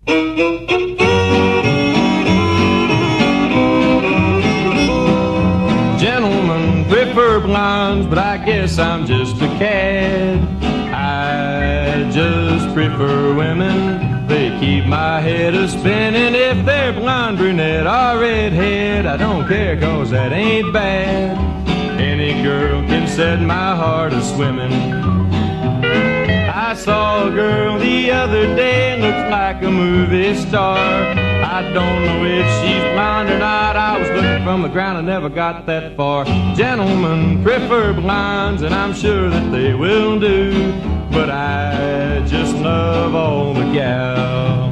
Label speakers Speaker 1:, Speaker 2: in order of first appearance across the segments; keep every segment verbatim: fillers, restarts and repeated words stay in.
Speaker 1: Gentlemen prefer blondes, but I guess I'm just a cad. I just prefer women. They keep my head a-spinning. If they're blonde, brunette, or redhead, I don't care, 'cause that ain't bad. Any girl can set my heart a-swimming. I saw a girl the other day, looked like a movie star. I don't know if she's blonde or not. I was looking from the ground and never got that far. Gentlemen prefer blondes, and I'm sure that they will do. But I just love all the gals.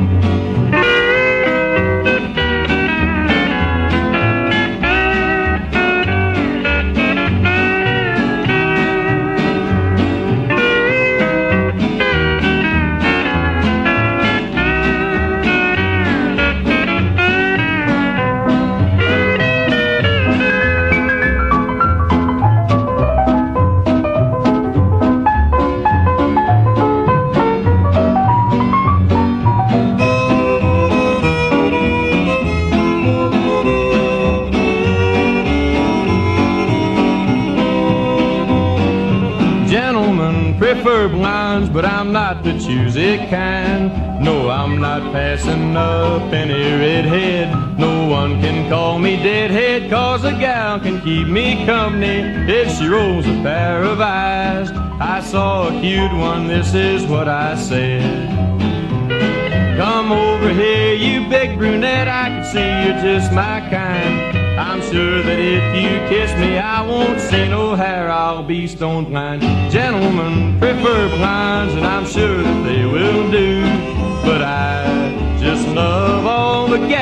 Speaker 1: Gentlemen prefer blondes, but I'm not the choosy kind. No, I'm not passing up any redhead. No one can call me deadhead, 'cause a gal can keep me company if she rolls a pair of eyes. I saw a cute one, this is what I said. Come over here, you big brunette, I can see you're just my kind. I'm sure that if you kiss me, I won't see no hair, I'll be stone blind. Gentlemen prefer blondes, and I'm sure that they will do. But I just love all the gals.